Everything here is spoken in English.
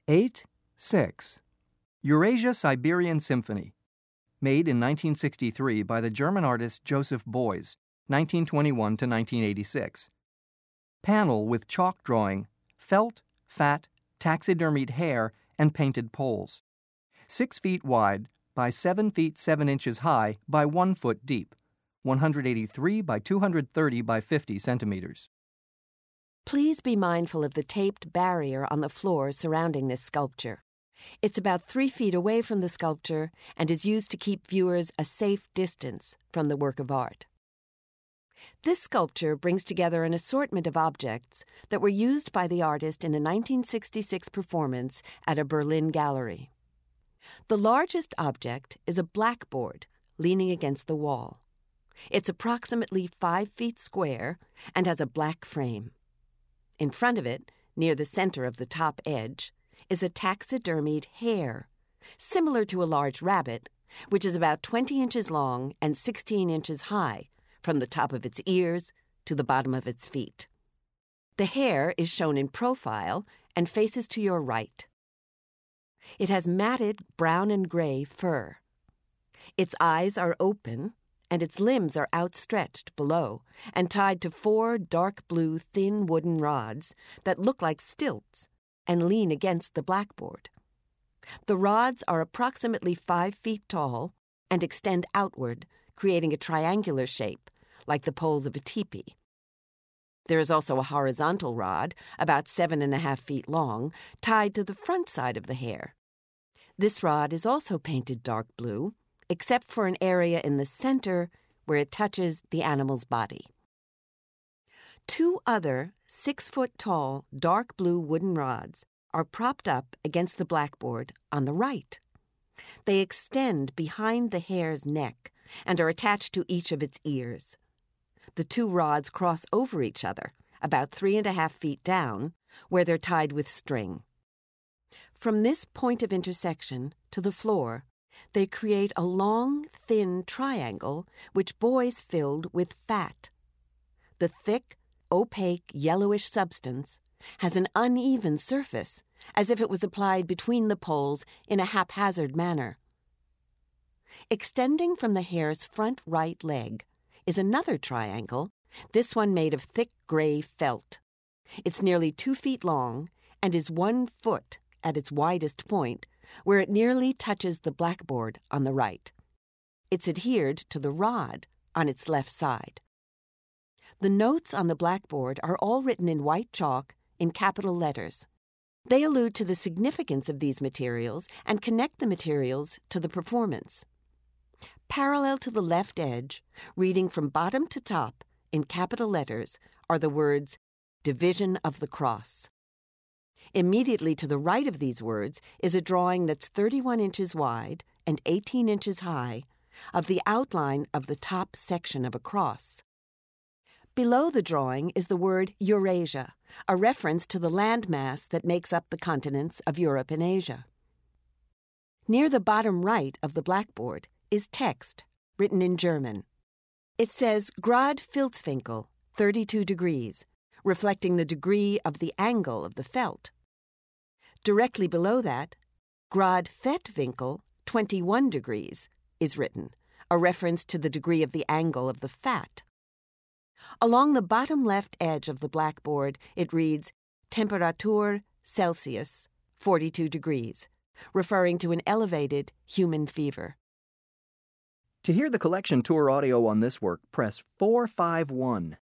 8-6. Eurasia-Siberian Symphony. Made in 1963 by the German artist Joseph Beuys, 1921 to 1986. Panel with chalk drawing, felt, fat, taxidermied hair, and painted poles. 6 feet wide by 7 feet 7 inches high by 1 foot deep, 183 by 230 by 50 centimeters. Please be mindful of the taped barrier on the floor surrounding this sculpture. It's about 3 feet away from the sculpture and is used to keep viewers a safe distance from the work of art. This sculpture brings together an assortment of objects that were used by the artist in a 1966 performance at a Berlin gallery. The largest object is a blackboard leaning against the wall. It's approximately 5 feet square and has a black frame. In front of it, near the center of the top edge, is a taxidermied hare, similar to a large rabbit, which is about 20 inches long and 16 inches high, from the top of its ears to the bottom of its feet. The hare is shown in profile and faces to your right. It has matted brown and gray fur. Its eyes are open, and its limbs are outstretched below and tied to 4 dark blue thin wooden rods that look like stilts and lean against the blackboard. The rods are approximately 5 feet tall and extend outward, creating a triangular shape, like the poles of a teepee. There is also a horizontal rod, about 7.5 feet long, tied to the front side of the hare. This rod is also painted dark blue, except for an area in the center where it touches the animal's body. 2 other 6-foot-tall, dark blue wooden rods are propped up against the blackboard on the right. They extend behind the hare's neck and are attached to each of its ears. The 2 rods cross over each other, about 3.5 feet down, where they're tied with string. From this point of intersection to the floor, they create a long, thin triangle which Beuys filled with fat. The thick, opaque, yellowish substance has an uneven surface, as if it was applied between the poles in a haphazard manner. Extending from the hare's front right leg is another triangle, this one made of thick gray felt. It's nearly 2 feet long and is 1 foot at its widest point, where it nearly touches the blackboard on the right. It's adhered to the rod on its left side. The notes on the blackboard are all written in white chalk in capital letters. They allude to the significance of these materials and connect the materials to the performance. Parallel to the left edge, reading from bottom to top in capital letters, are the words, "Division of the Cross." Immediately to the right of these words is a drawing that's 31 inches wide and 18 inches high of the outline of the top section of a cross. Below the drawing is the word Eurasia, a reference to the landmass that makes up the continents of Europe and Asia. Near the bottom right of the blackboard is text, written in German. It says Grad Filzwinkel, 32 degrees, reflecting the degree of the angle of the felt. Directly below that, Grad Fettwinkel, 21 degrees, is written, a reference to the degree of the angle of the fat. Along the bottom left edge of the blackboard, it reads Temperatur Celsius, 42 degrees, referring to an elevated human fever. To hear the collection tour audio on this work, press 451.